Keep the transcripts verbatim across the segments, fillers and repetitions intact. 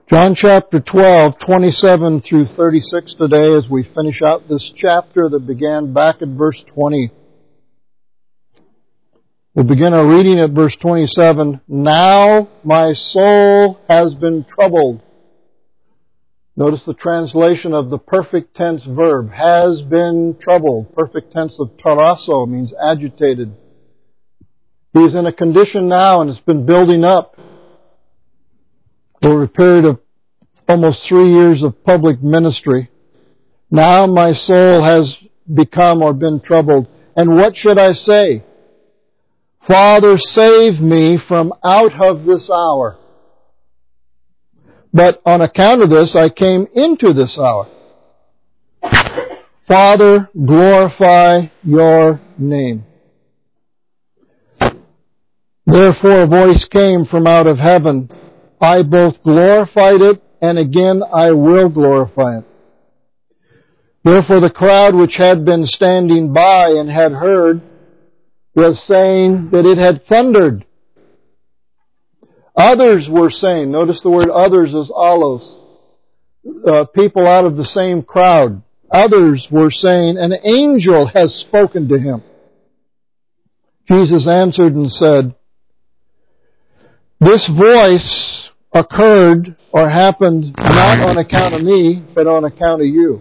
John chapter twelve, twenty-seven through thirty-six today as we finish out this chapter that began back at verse twenty. We'll begin our reading at verse twenty-seven. Now my soul has been troubled. Notice the translation of the perfect tense verb, has been troubled. Perfect tense of tarasso means agitated. He's in a condition now and it's been building up over a period of almost three years of public ministry. Now my soul has become or been troubled. And what should I say? Father, save me from out of this hour. But on account of this, I came into this hour. Father, glorify your name. Therefore a voice came from out of heaven. I both glorified it, and again I will glorify it. Therefore the crowd which had been standing by and had heard was saying that it had thundered. Others were saying, notice the word others is allos, uh, people out of the same crowd. Others were saying, an angel has spoken to him. Jesus answered and said, this voice occurred or happened not on account of me, but on account of you.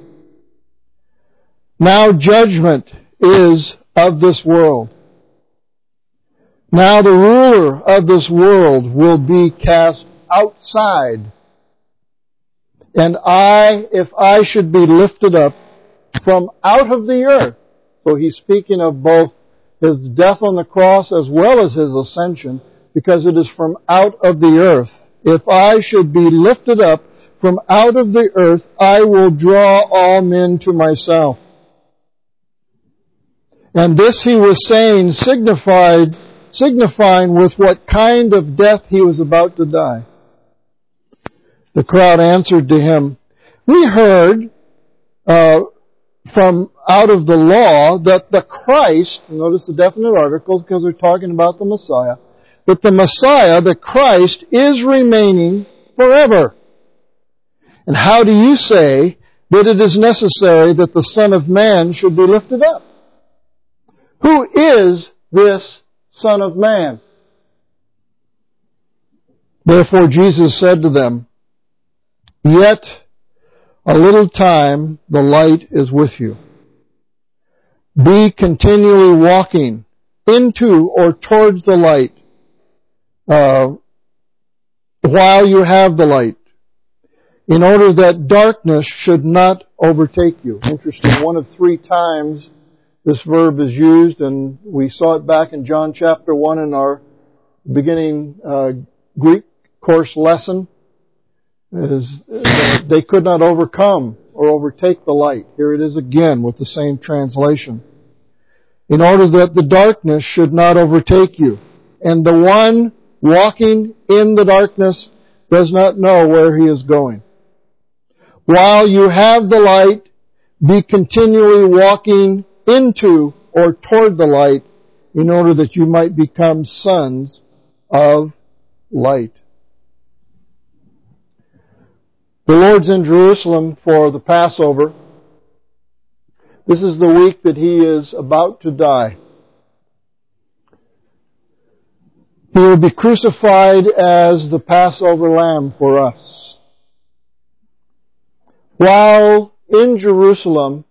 Now judgment is of this world. Now the ruler of this world will be cast outside. And I, if I should be lifted up from out of the earth, so he's speaking of both his death on the cross as well as his ascension, because it is from out of the earth. If I should be lifted up from out of the earth, I will draw all men to myself. And this he was saying signified, signifying with what kind of death he was about to die. The crowd answered to him, we heard uh, from out of the law that the Christ, notice the definite articles because they're talking about the Messiah, that the Messiah, the Christ, is remaining forever. And how do you say that it is necessary that the Son of Man should be lifted up? Who is this Son of Man? Therefore Jesus said to them, yet a little time the light is with you. Be continually walking into or towards the light, Uh, while you have the light, in order that darkness should not overtake you. Interesting, one of three times this verb is used, and we saw it back in John chapter one in our beginning uh, Greek course lesson, is that they could not overcome or overtake the light. Here it is again with the same translation. In order that the darkness should not overtake you. And the one walking in the darkness does not know where he is going. While you have the light, be continually walking into or toward the light in order that you might become sons of light. The Lord's in Jerusalem for the Passover. This is the week that He is about to die. He will be crucified as the Passover lamb for us. While in Jerusalem,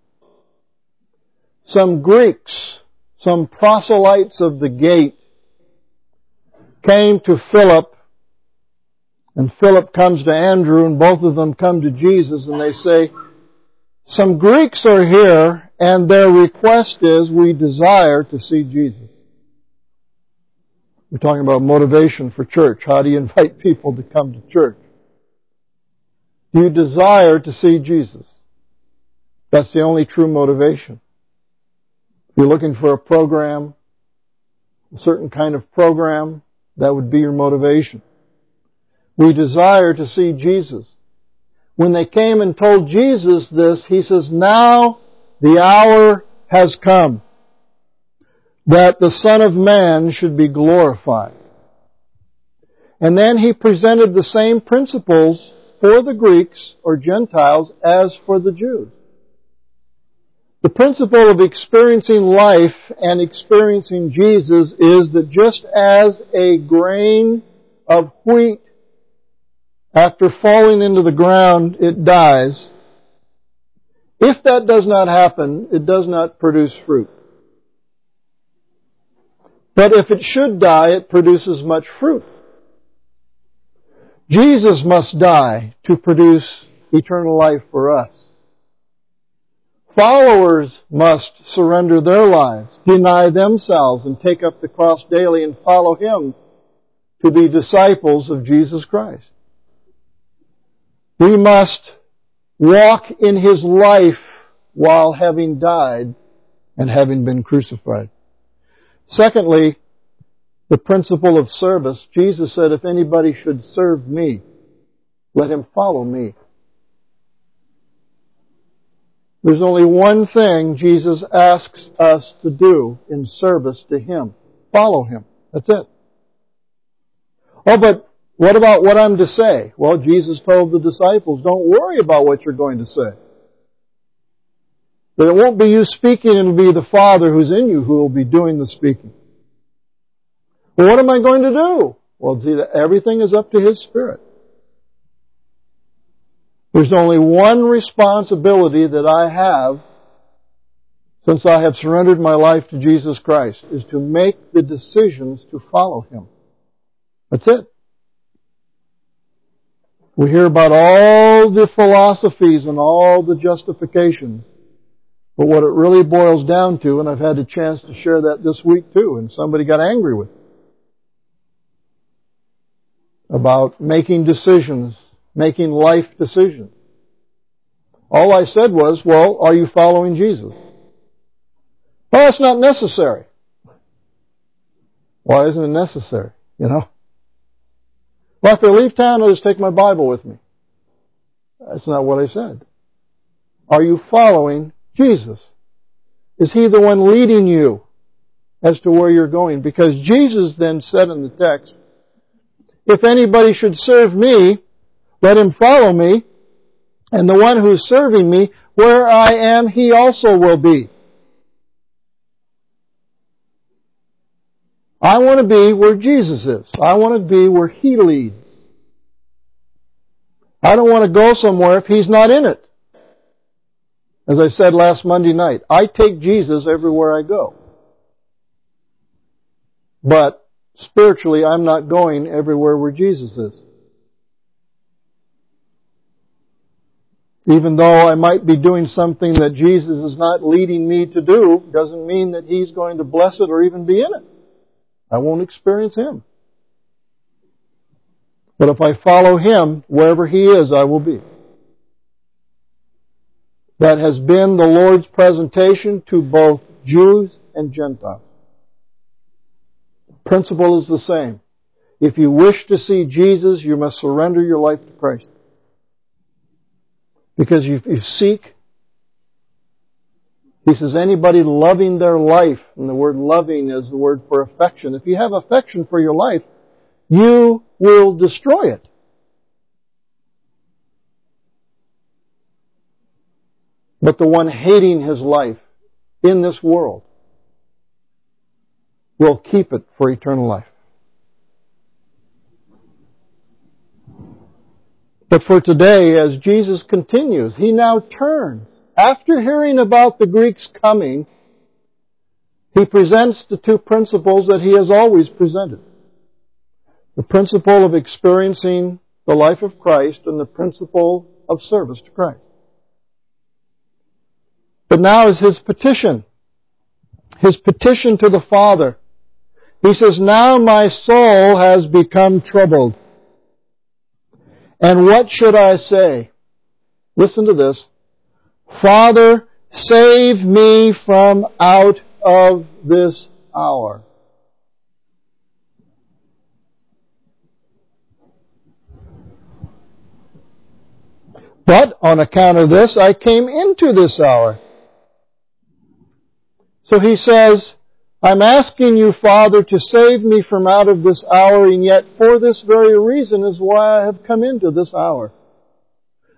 some Greeks, some proselytes of the gate, came to Philip, and Philip comes to Andrew, and both of them come to Jesus, and they say, some Greeks are here, and their request is, we desire to see Jesus. We're talking about motivation for church. How do you invite people to come to church? Do you desire to see Jesus? That's the only true motivation. If you're looking for a program, a certain kind of program, that would be your motivation. We desire to see Jesus. When they came and told Jesus this, He says, now the hour has come that the Son of Man should be glorified. And then He presented the same principles for the Greeks or Gentiles as for the Jews. The principle of experiencing life and experiencing Jesus is that just as a grain of wheat, after falling into the ground, it dies, if that does not happen, it does not produce fruit. But if it should die, it produces much fruit. Jesus must die to produce eternal life for us. Followers must surrender their lives, deny themselves, and take up the cross daily and follow Him to be disciples of Jesus Christ. We must walk in His life while having died and having been crucified. Secondly, the principle of service. Jesus said, if anybody should serve me, let him follow me. There's only one thing Jesus asks us to do in service to Him. Follow Him. That's it. Oh, but what about what I'm to say? Well, Jesus told the disciples, don't worry about what you're going to say. That it won't be you speaking, it'll be the Father who's in you who will be doing the speaking. Well, what am I going to do? Well, see, everything is up to His Spirit. There's only one responsibility that I have since I have surrendered my life to Jesus Christ, is to make the decisions to follow Him. That's it. We hear about all the philosophies and all the justifications. But what it really boils down to, and I've had a chance to share that this week too, and somebody got angry with me, about making decisions, making life decisions. All I said was, well, are you following Jesus? Well, it's not necessary. Why isn't it necessary? You know? Well, after I leave town, I'll just take my Bible with me. That's not what I said. Are you following Jesus? Is He the one leading you as to where you're going? Because Jesus then said in the text, if anybody should serve me, let him follow me, and the one who's serving me, where I am, he also will be. I want to be where Jesus is. I want to be where He leads. I don't want to go somewhere if He's not in it. As I said last Monday night, I take Jesus everywhere I go. But spiritually, I'm not going everywhere where Jesus is. Even though I might be doing something that Jesus is not leading me to do, doesn't mean that He's going to bless it or even be in it. I won't experience Him. But if I follow Him, wherever He is, I will be. That has been the Lord's presentation to both Jews and Gentiles. The principle is the same. If you wish to see Jesus, you must surrender your life to Christ. Because if you seek, He says, anybody loving their life, and the word loving is the word for affection. If you have affection for your life, you will destroy it. But the one hating his life in this world will keep it for eternal life. But for today, as Jesus continues, He now turns. After hearing about the Greeks coming, He presents the two principles that He has always presented. The principle of experiencing the life of Christ and the principle of service to Christ. But now is His petition. His petition to the Father. He says, now my soul has become troubled. And what should I say? Listen to this. Father, save me from out of this hour. But on account of this, I came into this hour. So He says, I'm asking you, Father, to save me from out of this hour, and yet for this very reason is why I have come into this hour.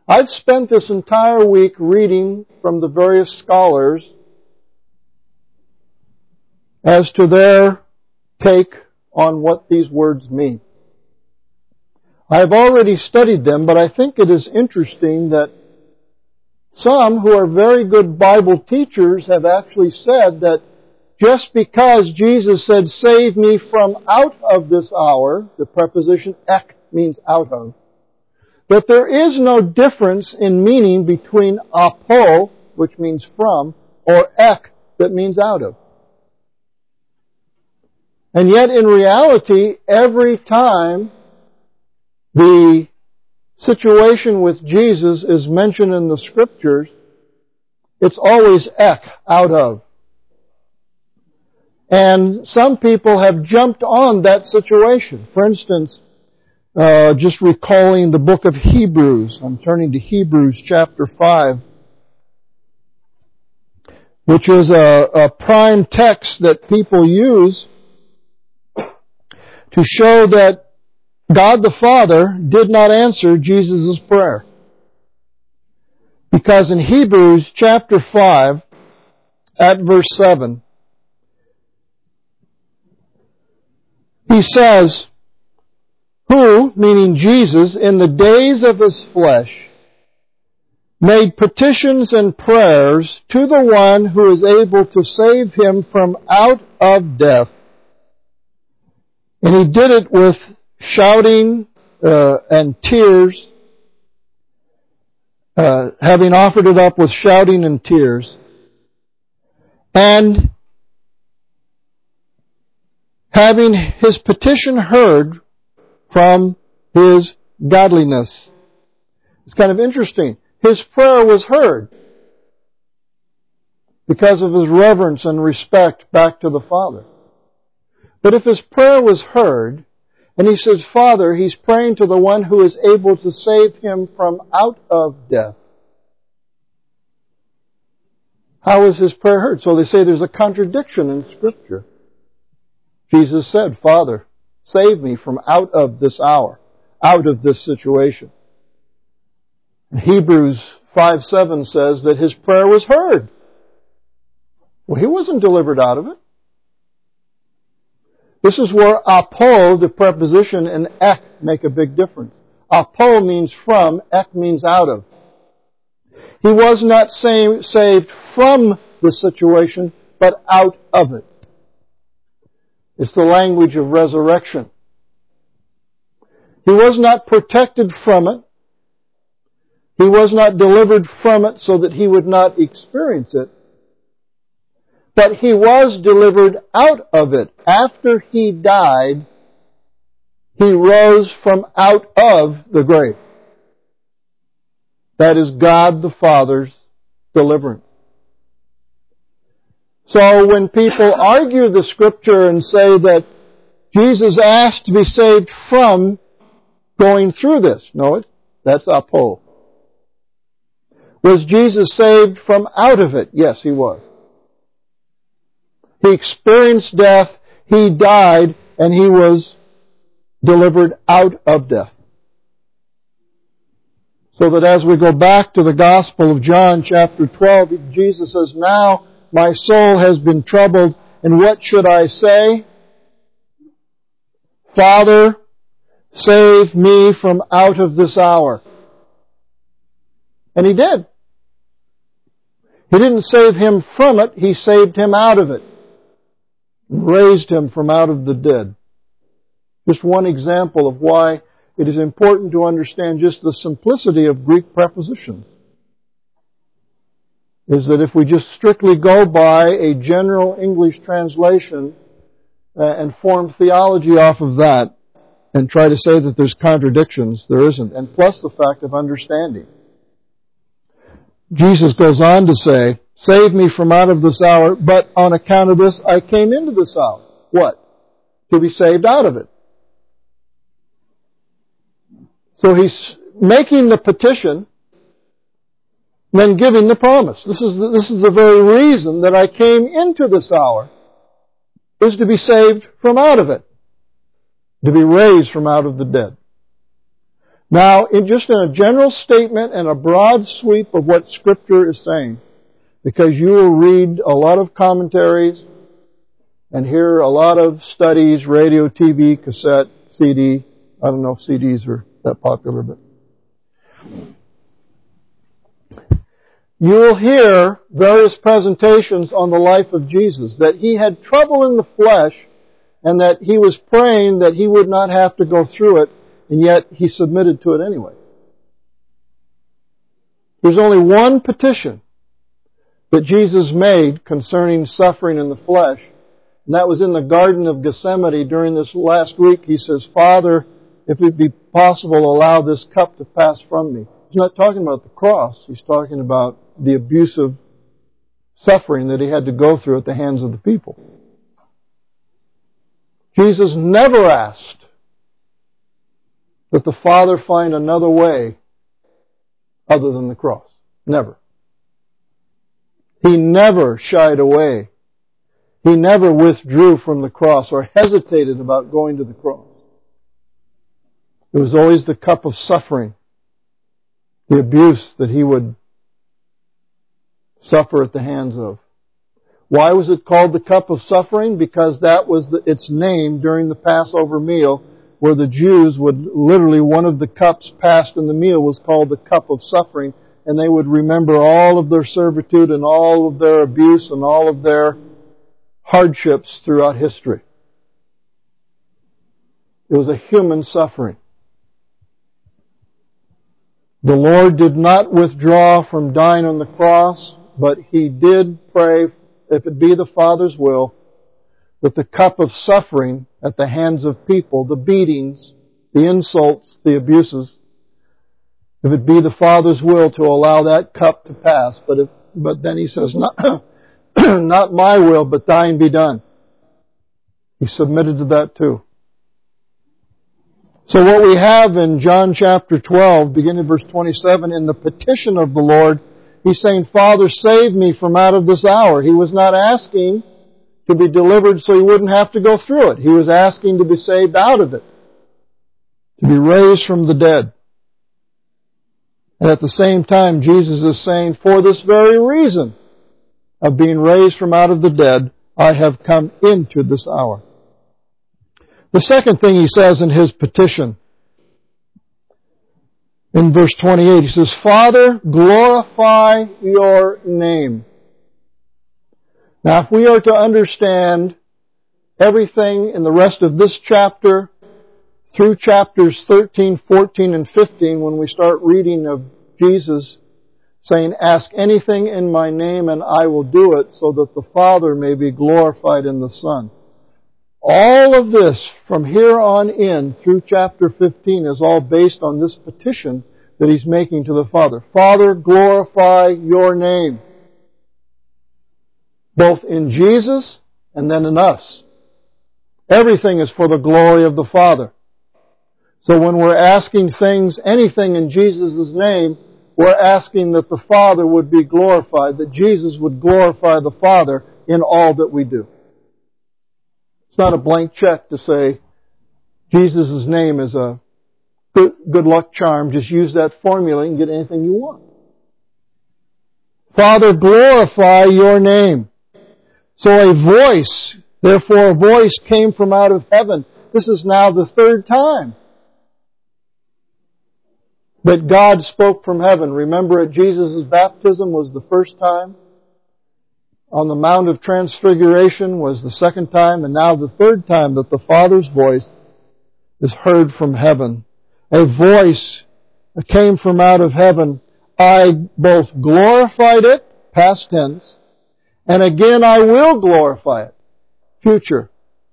I've spent this entire week reading from the various scholars as to their take on what these words mean. I have already studied them, but I think it is interesting that some who are very good Bible teachers have actually said that just because Jesus said, "Save me from out of this hour," the preposition ek means out of, that there is no difference in meaning between apo, which means from, or ek, that means out of. And yet in reality, every time the situation with Jesus is mentioned in the Scriptures, it's always ek, out of. And some people have jumped on that situation. For instance, uh, just recalling the book of Hebrews. I'm turning to Hebrews chapter five, which is a, a prime text that people use to show that God the Father did not answer Jesus' prayer. Because in Hebrews chapter five, at verse seven, he says, "Who," meaning Jesus, "in the days of His flesh, made petitions and prayers to the one who is able to save Him from out of death. And He did it with shouting uh, and tears, uh, having offered it up with shouting and tears, and having His petition heard from His godliness." It's kind of interesting. His prayer was heard because of His reverence and respect back to the Father. But if His prayer was heard, and He says, Father, He's praying to the one who is able to save Him from out of death. How is His prayer heard? So they say there's a contradiction in Scripture. Jesus said, Father, save me from out of this hour, out of this situation. And Hebrews five seven says that His prayer was heard. Well, He wasn't delivered out of it. This is where apo, the preposition, and ek make a big difference. Apo means from, ek means out of. He was not saved from the situation, but out of it. It's the language of resurrection. He was not protected from it. He was not delivered from it so that he would not experience it. But He was delivered out of it. After He died, He rose from out of the grave. That is God the Father's deliverance. So when people argue the Scripture and say that Jesus asked to be saved from going through this, no, it, that's apo. Was Jesus saved from out of it? Yes, He was. He experienced death, He died, and He was delivered out of death. So that as we go back to the Gospel of John chapter twelve, Jesus says, "Now my soul has been troubled, and what should I say? Father, save me from out of this hour." And He did. He didn't save him from it, He saved him out of it. And raised him from out of the dead. Just one example of why it is important to understand just the simplicity of Greek prepositions. Is that if we just strictly go by a general English translation uh, and form theology off of that and try to say that there's contradictions, there isn't. And plus the fact of understanding. Jesus goes on to say, "Save me from out of this hour, but on account of this I came into this hour." What? To be saved out of it. So He's making the petition, then giving the promise. This is the, this is the very reason that I came into this hour, is to be saved from out of it, to be raised from out of the dead. Now, in just in a general statement and a broad sweep of what Scripture is saying, because you will read a lot of commentaries and hear a lot of studies, radio, T V, cassette, C D. I don't know if C Ds are that popular, but you will hear various presentations on the life of Jesus, that He had trouble in the flesh and that He was praying that He would not have to go through it, and yet He submitted to it anyway. There's only one petition that Jesus made concerning suffering in the flesh, and that was in the Garden of Gethsemane during this last week. He says, Father, if it be possible, allow this cup to pass from me. He's not talking about the cross. He's talking about the abusive suffering that He had to go through at the hands of the people. Jesus never asked that the Father find another way other than the cross. Never. He never shied away. He never withdrew from the cross or hesitated about going to the cross. It was always the cup of suffering, the abuse that He would suffer at the hands of. Why was it called the cup of suffering? Because that was the, its name during the Passover meal, where the Jews would literally, one of the cups passed in the meal was called the cup of suffering, and they would remember all of their servitude and all of their abuse and all of their hardships throughout history. It was a human suffering. The Lord did not withdraw from dying on the cross, but He did pray, if it be the Father's will, that the cup of suffering at the hands of people, the beatings, the insults, the abuses, if it be the Father's will to allow that cup to pass. But if, but then He says, not, not my will, but thine be done. He submitted to that too. So what we have in John chapter twelve, beginning verse twenty-seven, in the petition of the Lord, He's saying, Father, save me from out of this hour. He was not asking to be delivered so He wouldn't have to go through it. He was asking to be saved out of it, to be raised from the dead. And at the same time, Jesus is saying, for this very reason of being raised from out of the dead, I have come into this hour. The second thing He says in His petition, in verse twenty-eight, He says, Father, glorify your name. Now, if we are to understand everything in the rest of this chapter through chapters thirteen, fourteen, and fifteen, when we start reading of Jesus saying, ask anything in my name and I will do it, so that the Father may be glorified in the Son. All of this, from here on in through chapter fifteen, is all based on this petition that He's making to the Father. Father, glorify your name. Both in Jesus and then in us. Everything is for the glory of the Father. So when we're asking things, anything in Jesus' name, we're asking that the Father would be glorified, that Jesus would glorify the Father in all that we do. It's not a blank check to say, Jesus' name is a good, good luck charm. Just use that formula and get anything you want. Father, glorify your name. So a voice, therefore a voice came from out of heaven. This is now the third time that God spoke from heaven. Remember, at Jesus' baptism was the first time. On the Mount of Transfiguration was the second time, and now the third time that the Father's voice is heard from heaven. A voice came from out of heaven. I both glorified it, past tense, and again I will glorify it, future.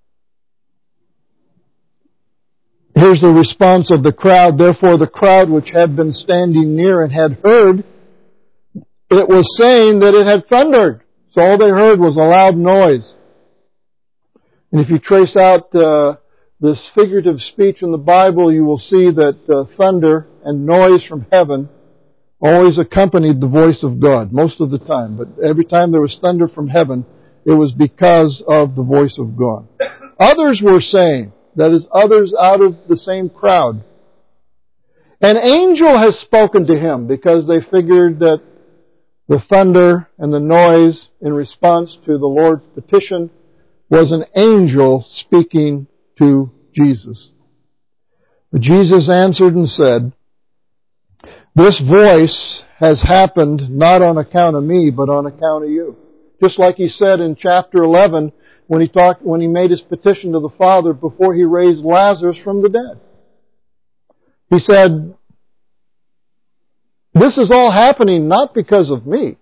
Here's the response of the crowd. Therefore the crowd which had been standing near and had heard, it was saying that it had thundered. So all they heard was a loud noise. And if you trace out uh, this figurative speech in the Bible, you will see that uh, thunder and noise from heaven always accompanied the voice of God, most of the time. But every time there was thunder from heaven, it was because of the voice of God. Others were saying, that is, others out of the same crowd, An angel has spoken to him, because they figured that the thunder and the noise in response to the Lord's petition was an angel speaking to Jesus. But Jesus answered and said, "This voice has happened not on account of me, but on account of you." Just like he said in chapter eleven when he talked, when he made his petition to the Father before he raised Lazarus from the dead. He said, "This is all happening not because of me.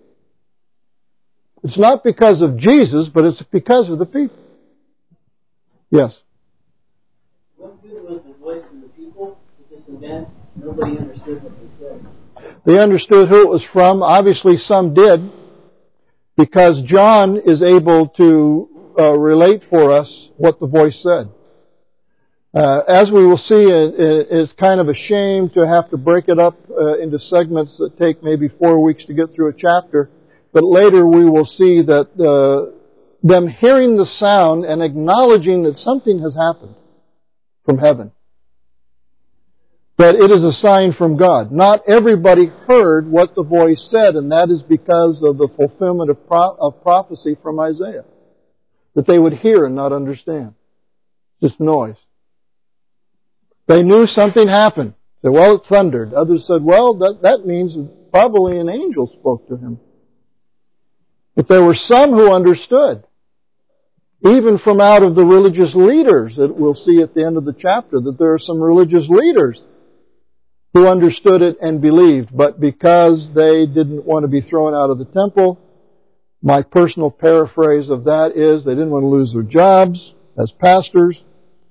It's not because of Jesus, but it's because of the people." Yes? What good was the voice to the people at this event? Nobody understood what they said. They understood who it was from. Obviously, some did, because John is able to uh, relate for us what the voice said. Uh, as we will see, it, it is kind of a shame to have to break it up uh, into segments that take maybe four weeks to get through a chapter. But later we will see that uh, them hearing the sound and acknowledging that something has happened from heaven. But it is a sign from God. Not everybody heard what the voice said, and that is because of the fulfillment of, pro- of prophecy from Isaiah. That they would hear and not understand. Just noise. They knew something happened. They said, well, it thundered. Others said, well, that, that means probably an angel spoke to him. But there were some who understood. Even from out of the religious leaders, that we'll see at the end of the chapter, that there are some religious leaders who understood it and believed. But because they didn't want to be thrown out of the temple, my personal paraphrase of that is they didn't want to lose their jobs as pastors.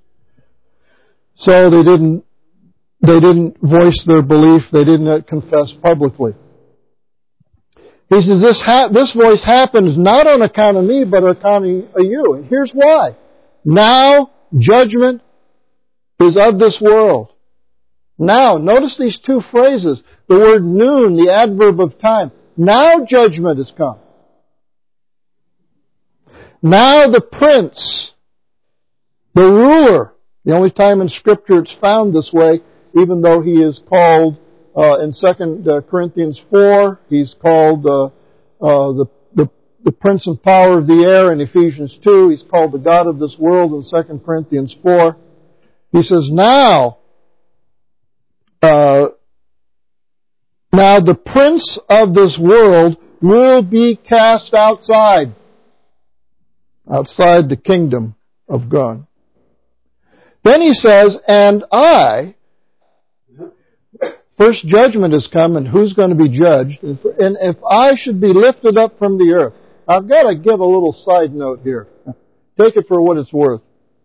So they didn't, they didn't voice their belief. They didn't confess publicly. He says, this, ha- this voice happens not on account of me, but on account of you. And here's why. Now, judgment is of this world. Now, notice these two phrases. The word noon, the adverb of time. Now judgment has come. Now the prince, the ruler, the only time in Scripture it's found this way, even though he is called, uh, in Second Corinthians four, he's called uh, uh, the, the, the prince and power of the air in Ephesians two, he's called the God of this world in Second Corinthians four. He says, now, uh, now the prince of this world will be cast outside, outside the kingdom of God. Then he says, and I, first judgment has come, and who's going to be judged? And if I should be lifted up from the earth. I've got to give a little side note here. Take it for what it's worth.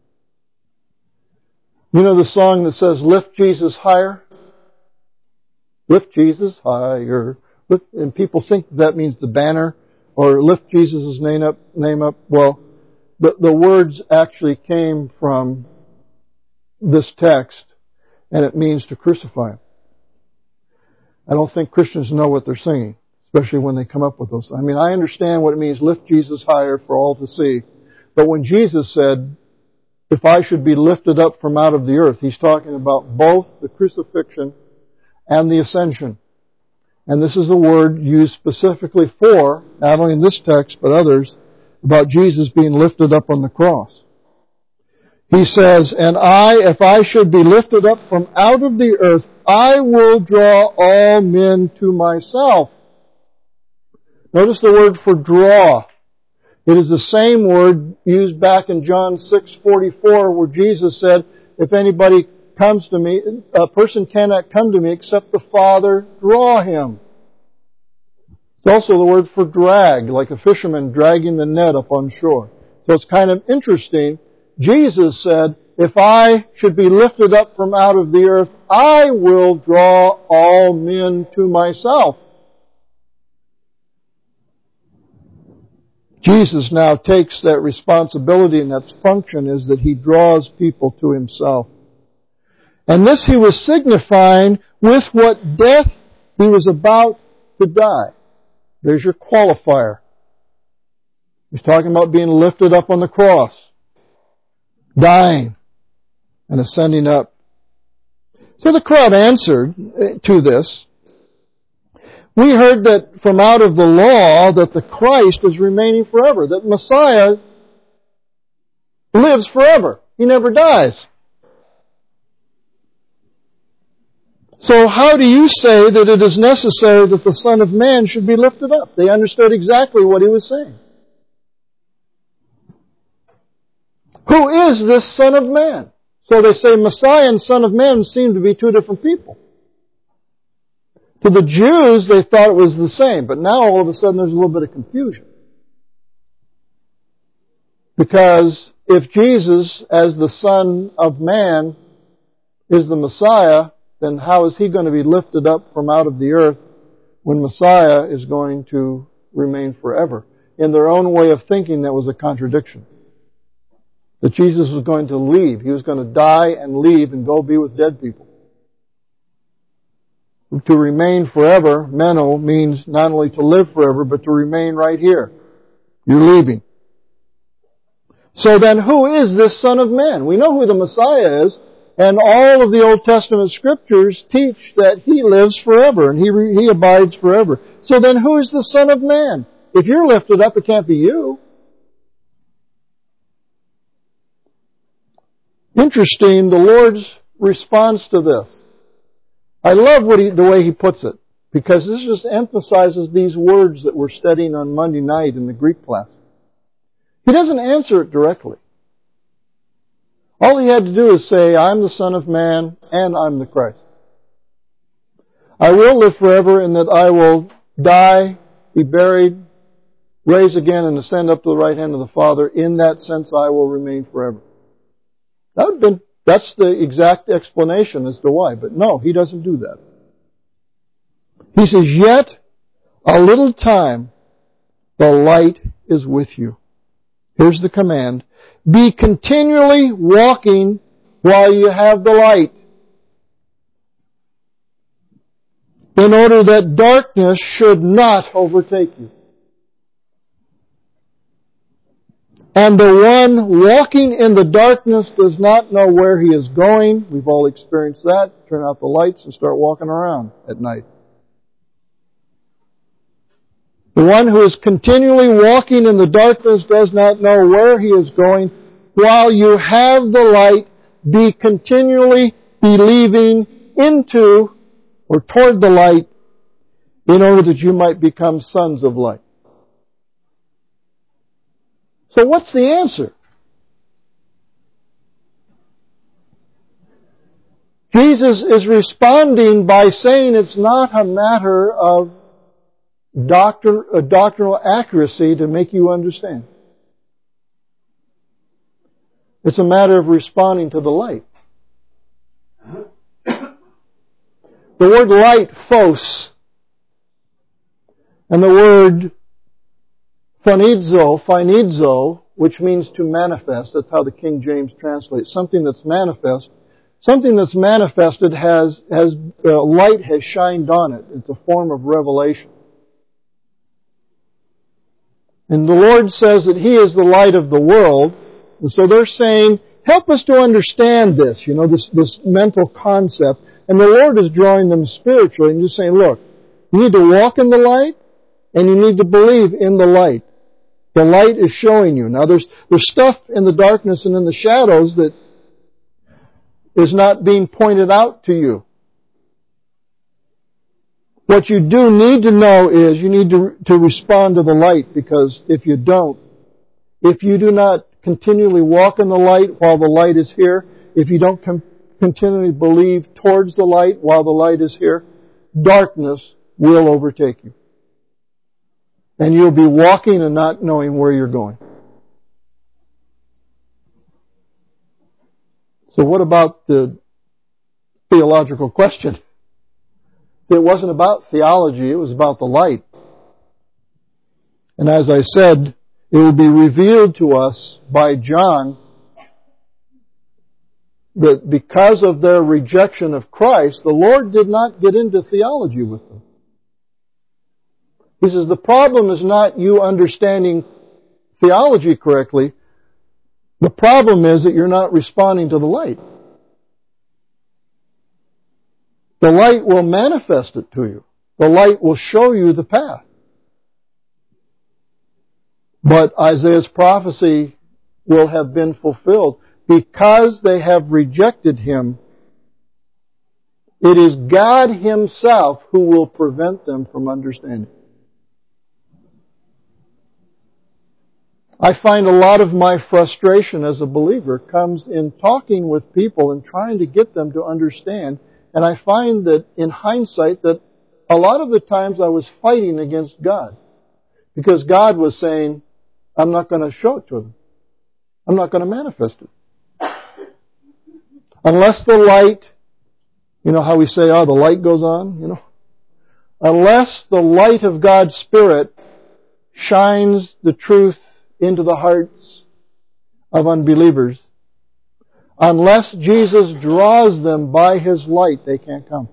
You know the song that says, lift Jesus higher? Lift Jesus higher. And people think that means the banner, or lift Jesus' name up. Name up. Well, the, the words actually came from this text, and it means to crucify him. I don't think Christians know what they're singing, especially when they come up with those. I mean, I understand what it means, lift Jesus higher for all to see. But when Jesus said, if I should be lifted up from out of the earth, he's talking about both the crucifixion and the ascension. And this is a word used specifically for, not only in this text, but others, about Jesus being lifted up on the cross. He says, and I, if I should be lifted up from out of the earth, I will draw all men to myself. Notice the word for draw. It is the same word used back in John six forty-four where Jesus said, if anybody comes to me, a person cannot come to me except the Father draw him. It's also the word for drag, like a fisherman dragging the net up on shore. So it's kind of interesting. Jesus said, if I should be lifted up from out of the earth, I will draw all men to myself. Jesus now takes that responsibility, and that function is that he draws people to himself. And this he was signifying with what death he was about to die. There's your qualifier. He's talking about being lifted up on the cross, dying, and ascending up. So the crowd answered to this. We heard that from out of the law that the Christ is remaining forever, that Messiah lives forever. He never dies. So how do you say that it is necessary that the Son of Man should be lifted up? They understood exactly what he was saying. Who is this Son of Man? So they say Messiah and Son of Man seem to be two different people. To the Jews, they thought it was the same, but now all of a sudden there's a little bit of confusion. Because if Jesus, as the Son of Man, is the Messiah, then how is He going to be lifted up from out of the earth when Messiah is going to remain forever? In their own way of thinking, that was a contradiction. That Jesus was going to leave. He was going to die and leave and go be with dead people. To remain forever, meno, means not only to live forever, but to remain right here. You're leaving. So then who is this Son of Man? We know who the Messiah is, and all of the Old Testament Scriptures teach that He lives forever, and He, He abides forever. So then who is the Son of Man? If you're lifted up, it can't be you. Interesting, the Lord's response to this. I love what he, the way He puts it, because this just emphasizes these words that we're studying on Monday night in the Greek class. He doesn't answer it directly. All He had to do is say, I'm the Son of Man and I'm the Christ. I will live forever in that I will die, be buried, raise again, and ascend up to the right hand of the Father. In that sense, I will remain forever. That would have been, that's the exact explanation as to why. But no, He doesn't do that. He says, yet a little time the light is with you. Here's the command. Be continually walking while you have the light, in order that darkness should not overtake you. And the one walking in the darkness does not know where he is going. We've all experienced that. Turn out the lights and start walking around at night. The one who is continually walking in the darkness does not know where he is going. While you have the light, be continually believing into or toward the light in order that you might become sons of light. So what's the answer? Jesus is responding by saying it's not a matter of doctrine, a doctrinal accuracy to make you understand. It's a matter of responding to the light. The word light, phos, and the word phonizo, phonizo, which means to manifest. That's how the King James translates. Something that's manifest. Something that's manifested has, has uh, light has shined on it. It's a form of revelation. And the Lord says that He is the light of the world. And so they're saying, help us to understand this, you know, this, this mental concept. And the Lord is drawing them spiritually and just saying, look, you need to walk in the light and you need to believe in the light. The light is showing you. Now there's, there's stuff in the darkness and in the shadows that is not being pointed out to you. What you do need to know is you need to, to respond to the light, because if you don't, if you do not continually walk in the light while the light is here, if you don't com- continually believe towards the light while the light is here, darkness will overtake you. And you'll be walking and not knowing where you're going. So what about the theological question? See, it wasn't about theology, it was about the light. And as I said, it will be revealed to us by John that because of their rejection of Christ, the Lord did not get into theology with them. He says the problem is not you understanding theology correctly. The problem is that you're not responding to the light. The light will manifest it to you. The light will show you the path. But Isaiah's prophecy will have been fulfilled. Because they have rejected Him, it is God Himself who will prevent them from understanding. I find a lot of my frustration as a believer comes in talking with people and trying to get them to understand. And I find that in hindsight that a lot of the times I was fighting against God. Because God was saying, I'm not going to show it to them. I'm not going to manifest it. Unless the light, you know how we say, oh, the light goes on, you know? Unless the light of God's Spirit shines the truth into the hearts of unbelievers, unless Jesus draws them by His light, they can't come.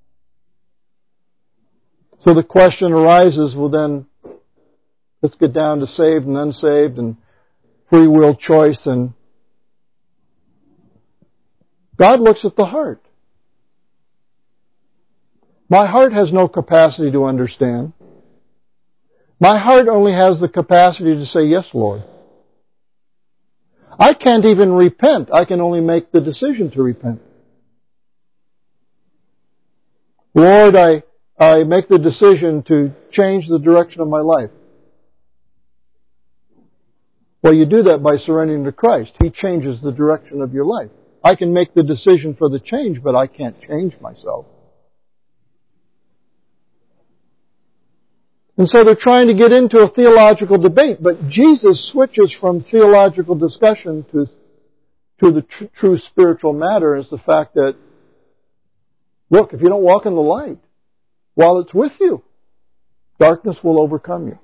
So the question arises, well then, let's get down to saved and unsaved and free will choice, and God looks at the heart. My heart has no capacity to understand. My heart only has the capacity to say, yes, Lord. I can't even repent. I can only make the decision to repent. Lord, I, I make the decision to change the direction of my life. Well, you do that by surrendering to Christ. He changes the direction of your life. I can make the decision for the change, but I can't change myself. And so they're trying to get into a theological debate, but Jesus switches from theological discussion to, to the tr- true spiritual matter. Is the fact that, look, if you don't walk in the light, while it's with you, darkness will overcome you.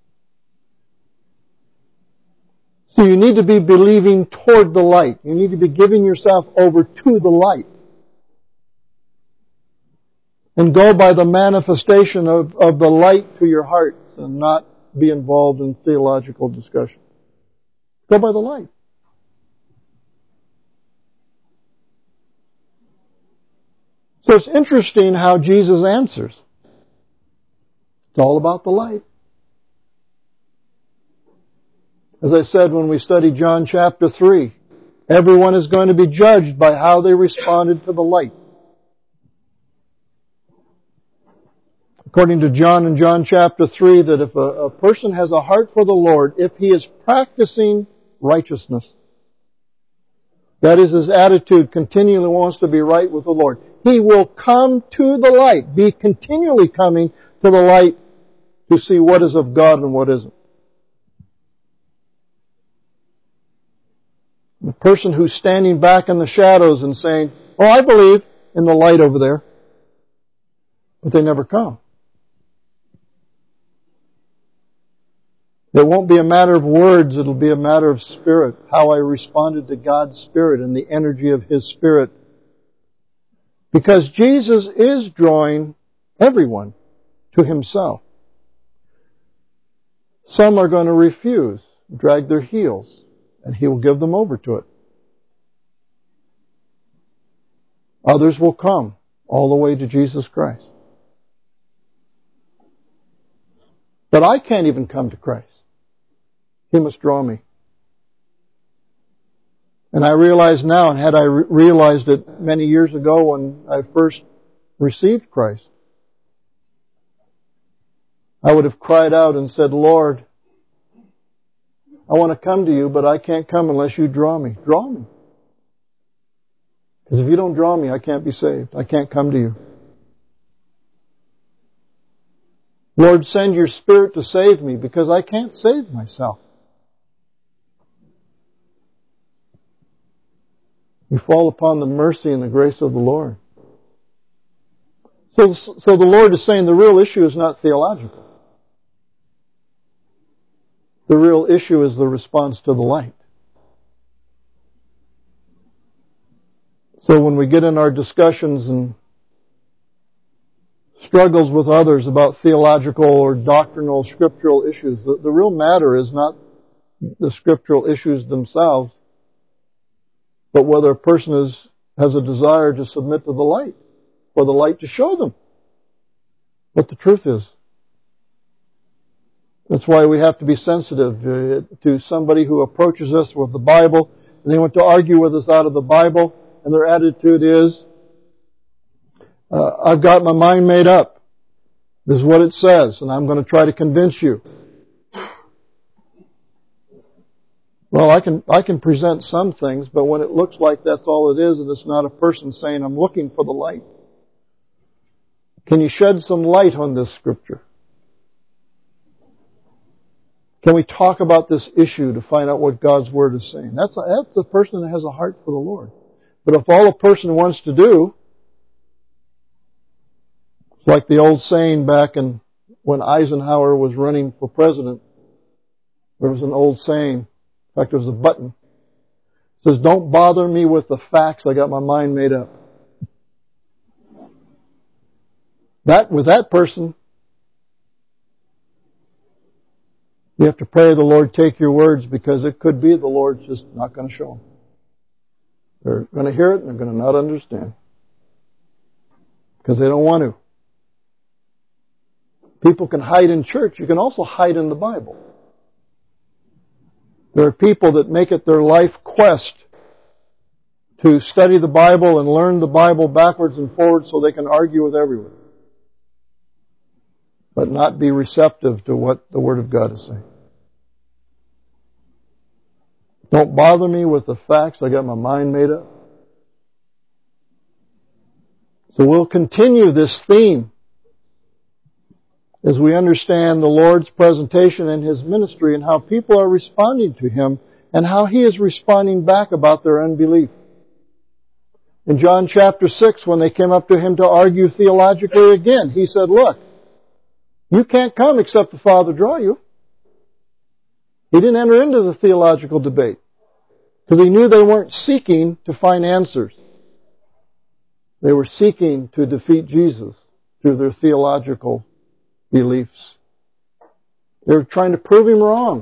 So you need to be believing toward the light. You need to be giving yourself over to the light. And go by the manifestation of, of the light to your hearts and not be involved in theological discussion. Go by the light. So it's interesting how Jesus answers. It's all about the light. As I said when we studied John chapter three, everyone is going to be judged by how they responded to the light. According to John in John chapter three, that if a, a person has a heart for the Lord, if he is practicing righteousness, that is, his attitude continually wants to be right with the Lord, he will come to the light, be continually coming to the light to see what is of God and what isn't. The person who's standing back in the shadows and saying, oh, I believe in the light over there, but they never come. It won't be a matter of words, it'll be a matter of spirit, how I responded to God's Spirit and the energy of His Spirit. Because Jesus is drawing everyone to Himself. Some are going to refuse, drag their heels, and He will give them over to it. Others will come all the way to Jesus Christ. But I can't even come to Christ. He must draw me. And I realize now, and had I re- realized it many years ago when I first received Christ, I would have cried out and said, Lord, I want to come to you, but I can't come unless you draw me. Draw me. Because if you don't draw me, I can't be saved. I can't come to you. Lord, send your Spirit to save me because I can't save myself. You fall upon the mercy and the grace of the Lord. So, so the Lord is saying the real issue is not theological. The real issue is the response to the light. So when we get in our discussions and struggles with others about theological or doctrinal scriptural issues, the, the real matter is not the scriptural issues themselves, but whether a person is, has a desire to submit to the light. for the light to show them what the truth is. That's why we have to be sensitive to somebody who approaches us with the Bible and they want to argue with us out of the Bible, and their attitude is, uh, I've got my mind made up. This is what it says, and I'm going to try to convince you. Well, I can I can present some things, but when it looks like that's all it is, and it's not a person saying, I'm looking for the light. Can you shed some light on this scripture? Can we talk about this issue to find out what God's Word is saying? That's a, that's a person that has a heart for the Lord. But if all a person wants to do, it's like the old saying back in when Eisenhower was running for president, there was an old saying, in fact, there was a button. It says, don't bother me with the facts, I got my mind made up. That, with that person, you have to pray the Lord take your words, because it could be the Lord's just not going to show them. They're going to hear it and they're going to not understand. Because they don't want to. People can hide in church. You can also hide in the Bible. There are people that make it their life quest to study the Bible and learn the Bible backwards and forwards so they can argue with everyone, but not be receptive to what the Word of God is saying. Don't bother me with the facts. I got my mind made up. So we'll continue this theme as we understand the Lord's presentation and His ministry and how people are responding to Him and how He is responding back about their unbelief. In John chapter six, when they came up to Him to argue theologically again, He said, look, you can't come except the Father draw you. He didn't enter into the theological debate because He knew they weren't seeking to find answers. They were seeking to defeat Jesus through their theological beliefs. They were trying to prove Him wrong.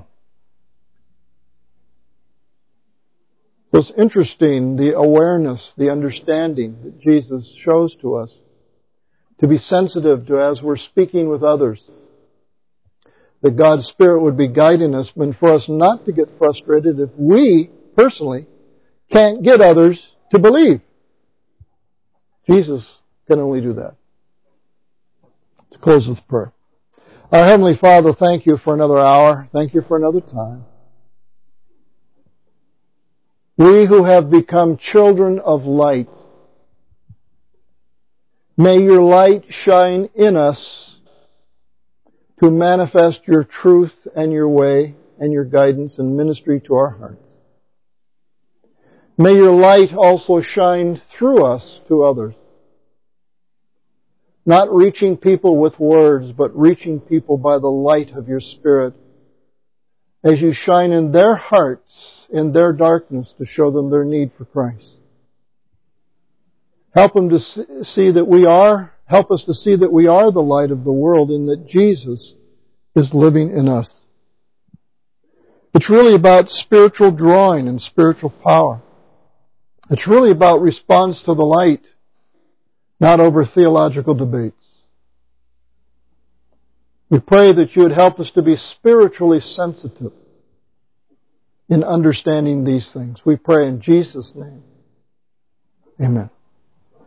So it's interesting, the awareness, the understanding that Jesus shows to us, to be sensitive to as we're speaking with others, that God's Spirit would be guiding us, and for us not to get frustrated if we, personally, can't get others to believe. Jesus can only do that. To close with prayer. Our Heavenly Father, thank You for another hour. Thank You for another time. We who have become children of light, may Your light shine in us to manifest Your truth and Your way and Your guidance and ministry to our hearts. May Your light also shine through us to others. Not reaching people with words, but reaching people by the light of Your Spirit as You shine in their hearts, in their darkness, to show them their need for Christ. Help them to see that we are, help us to see that we are the light of the world and that Jesus is living in us. It's really about spiritual drawing and spiritual power. It's really about response to the light, not over theological debates. We pray that You would help us to be spiritually sensitive in understanding these things. We pray in Jesus' name. Amen.